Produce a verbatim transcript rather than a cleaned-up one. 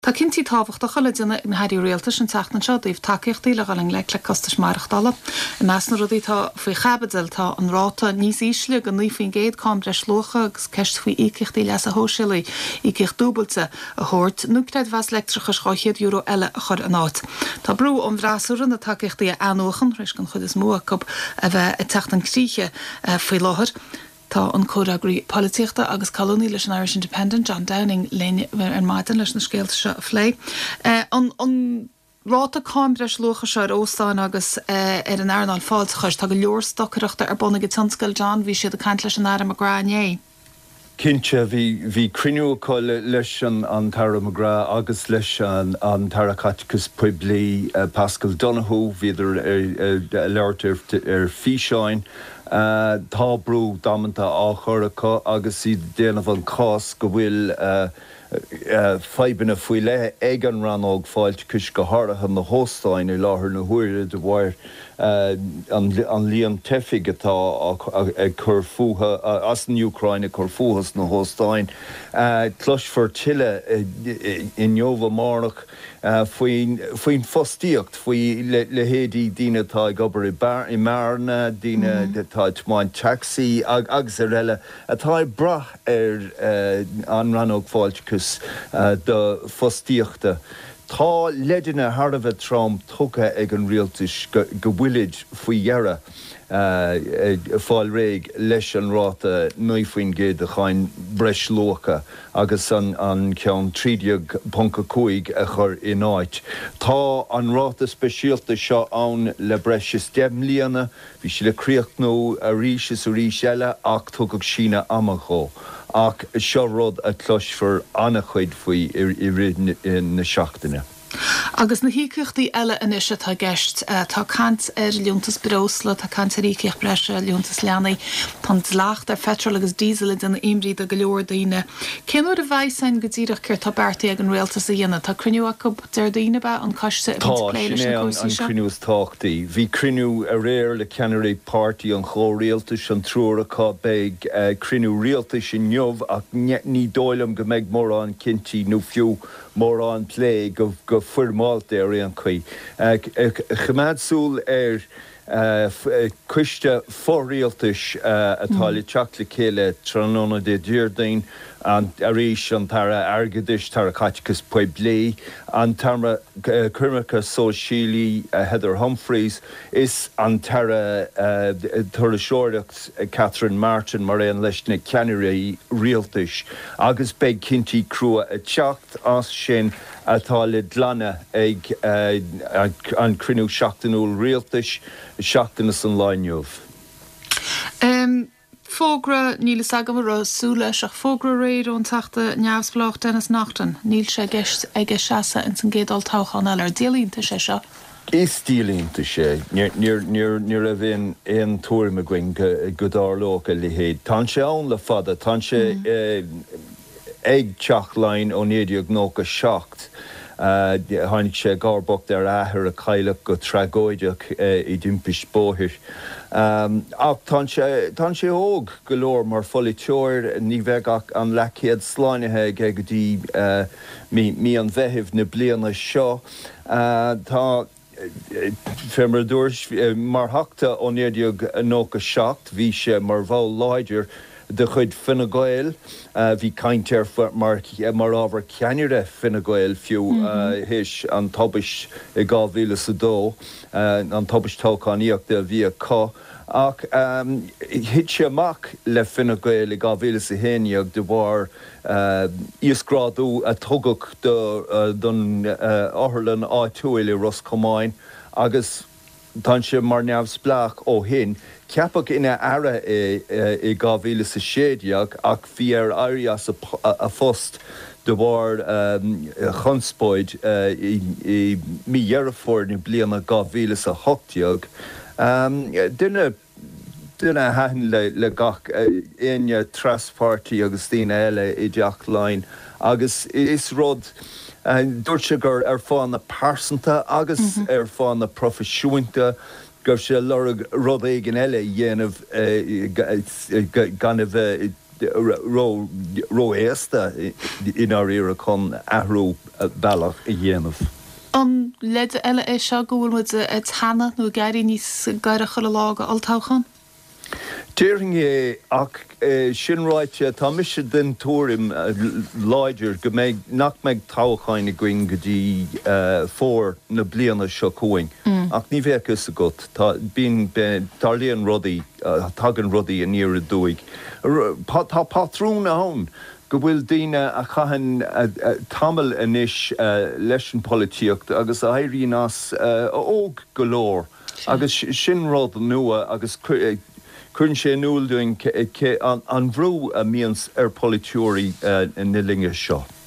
Tá cinnti táhacht a choile duna in hairí réaltas an teachna seo daobh takeíochtaí le galing le le costas marachtála. In nasna rudí tá faoi chabadil tá an ráta níos ísle go ní faoin géad cá breis locha agus ceist faoi ícichtaí leas a hóisilaí ícich dúbalta a thuirt nuachtaid bheas leictricha scoichiad euro eile a chur an áit. Tá brú an bhrásúran na takeíochtaí anóchan reis gan chud is mua cub a bheith i teachtan críche faoi láthair. Tá an córagraí políochta agus colóní leis an Irish Independent John Downing léine an maidin leis na scéalta seo a phlé. An an ráta cáimbreis lucha seo ar óstáin agus ar an airnáil fáilte chuis tá go leor stocareachta ar bonna go tionscail John bhí siad a cant leis an air a gráné. Cinse bhí bhí crinú leis an an Tara Magra agus leis an an Tara Caticus Puebli Pascal Donoghue viidir ar leirt ar físeáin. Uh, tá brú damanta á churacha agus i déanamh an cás go bhfuil uh, uh, feibanna faoi le ag an ranóg fáilte cus go háirithe na hóstáin i láthair na huaire de bhair uh, an, an líon teifig atá ag chur fuha uh, as an Ucraine chur fuhas na hóstáin. Uh, Tlusfar tiile uh, in Jova Marnach Uh, Fuoin fostíocht faoi le, le héadí dína tá gobar i, bar, i marna, dína mm-hmm. tá tmáin taxi ag, agus ar eile atá brath ar uh, an ranóg fáiltecus uh, do fostíochta. Tá leidirna Harbheith Trump tucha ag an rialtas go, go bhuilead faoi dhearra uh, fáil réig leis an ráta nuaimhfuoin géad a chain breis lócha agus an, an ceann trídeag ponca cúig a chur in áit. Tá an ráta speisialta seo ann le breis is deim líana, bhí si le críocht nó a ríis is a ríis eile ach tugad sína amachó. Ach seo rud a cloisfar anna chuid faoi i, i rid na seachtaine. Agus na hícichtaí eile inise tá gceist tá cant ar leontas brosla, tá cant ar ícich breise leontas leanaí, tá dlacht ar fetrol agus dísel in imrí a go leor daoine. Céimúir a bhaidsain go dtíireach cur tá beartaí ag an réaltas a dhéanana, tá cruniú a go deir daoine be an caiiste a bhí léiles an cúsaí seo? Tá, an cruniús táchtaí. Bhí cruniú a réir le Ceannarí Party an chó réaltas an trúracha beag uh, cruniú réaltas in Neamh ach ní dóilm go méid mór an cinnti nó fiú mór an plé go go fuirmáilt ar an chuí. Chimaadsúil ar cuiste fóréaltais atá le teach le chéile tróna de Dúrdain an arís an tara airgeadis Tara Caticus Puebli an tara curmacha sóisiúlaí Heather Humphreys is an tara uh, thura seoireacht Catherine Martin mar éon leis na ceannairí rialtais agus beag cinnti crua a teacht as sin atá le dlana ag uh, an crinú seachtainúil rialtais seachtainna san láinneamh. Um, Fógra níl agam a súla seach fógra réir ón tachta neamhsplách dennas nachtan. Níl sé gist ag seasa in san gédal táchan eile ar dílínta sé seo. Is dílínta sé. Níor a bhíon éon túir me gcuin go dárlócha le héad. Tá sé ann le fada, tá sé ag teachlein ó néideag nócha seacht. Uh, Tháinig sé gábhacht ar áthar a cailleach go tregóideach uh, i d'impis bóthir. Um, ach tá sé óg go leor mar fola teoir ní bheith ach an lechéad sláinethe ag go dtí uh, mí an bheithimh na bliana seo. Uh, tá fémar dúirs uh, mar thachta ó néideag nócha seacht, bhí sé mar bhall láidir de chud Fine Gael, uh, bhí caintear mar, mar ábhar ceannire Fine Gael fiú mm-hmm. uh, his an tobis i gá mhíle sa dó, uh, an tobis tócáníocht a bhí a có. Ach um, hit sé amach le Fine Gael i gá mhíle sa héineag de bhar uh, íosgrádú a tugach do, uh, don uh, áthirlan áitiúil i Roscomáin agus tá sé mar neamhsplach ó hin. Ceapach ina ara i, i gá mhíle sa séideag ach bhí ar aireas a, a, a fost de bhar um, chunspóid uh, i, i mí dhearafór na bliana gá mhíle sa hochtíag. Um, Duna duna hain le, le gach aine uh, traspártaí agus tína eile i deach lein agus is rud uh, dúirt sé gur ar fáin na pásanta agus mm-hmm. ar fáin na profisiúnta gur sé lerug rud éigen eile dhéanamh gan a bheith ro ro éasta in ar ire chun ahrú bailach i dhéanamh. An leide eile é seo go bhfuil muid a tanna nó gaiirí níos gaiirecha le lága altáchan? Déiring é ach sinráite tá mise den túrim láidir go méid nach méid táchain na going go dtí fór na bliana seo cóing. Ach ní bhéchas a gut, tá bín tarlíon rudaí tagan rudaí a níor a dúig. Tá patrún a hán go bhfuil daoine a chahan tamil inis leis an polítíocht agus a éiríon as óg go leor agus sin rud nua agus chun sé núil doing an bhrú a míons ar politúirí in na linge seo.